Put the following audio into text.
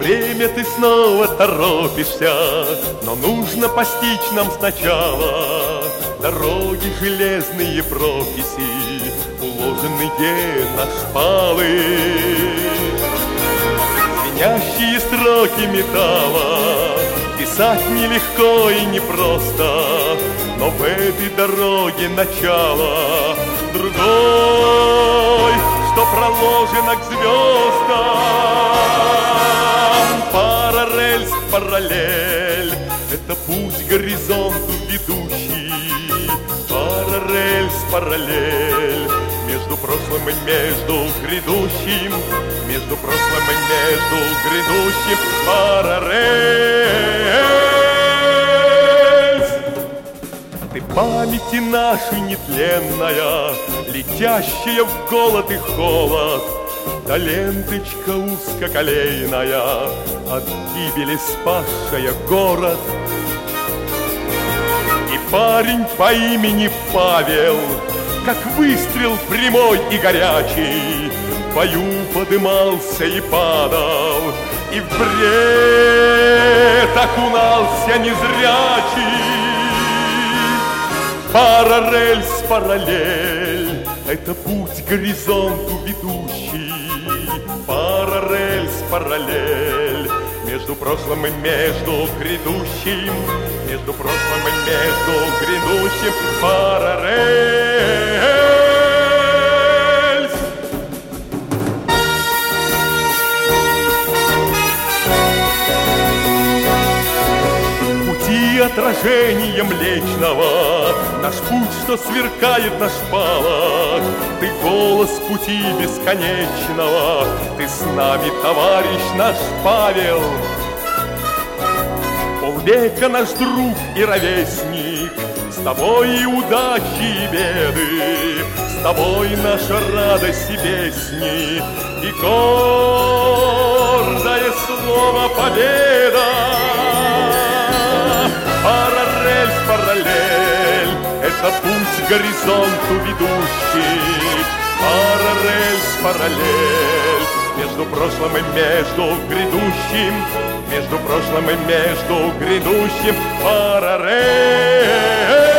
время ты снова торопишься, но нужно постичь нам сначала дороги железные прописи, уложенные на шпалы. Звенящие строки металла писать нелегко и непросто, но в этой дороге начало другой, что проложено к звездам. Параллель, параллель, это путь к горизонту ведущий. Параллель, параллель, между прошлым и между грядущим, между прошлым и между грядущим. Параллель. Ты памяти нашей нетленная, летящая в голод и холод, да ленточка узкоколейная, от гибели спасшая город. И парень по имени Павел, как выстрел прямой и горячий, в бою подымался и падал, и в бред окунался незрячий. Параллель с параллель, это путь к горизонту ведущий. Параллель с параллель, между прошлым и между грядущим, между прошлым и между грядущим. Параллель. Пути отражения Млечного, наш путь, что сверкает на шпалах. Ты голос пути бесконечного, ты с нами, товарищ наш Павел. Полвека наш друг и ровесник, с тобой и удачи, и беды, с тобой наша радость и песни, и гордое слово победа. Параллель с параллель, это путь к горизонту ведущий. Параллель с параллель, между прошлым и между грядущим, между прошлым и между грядущим. Параллель.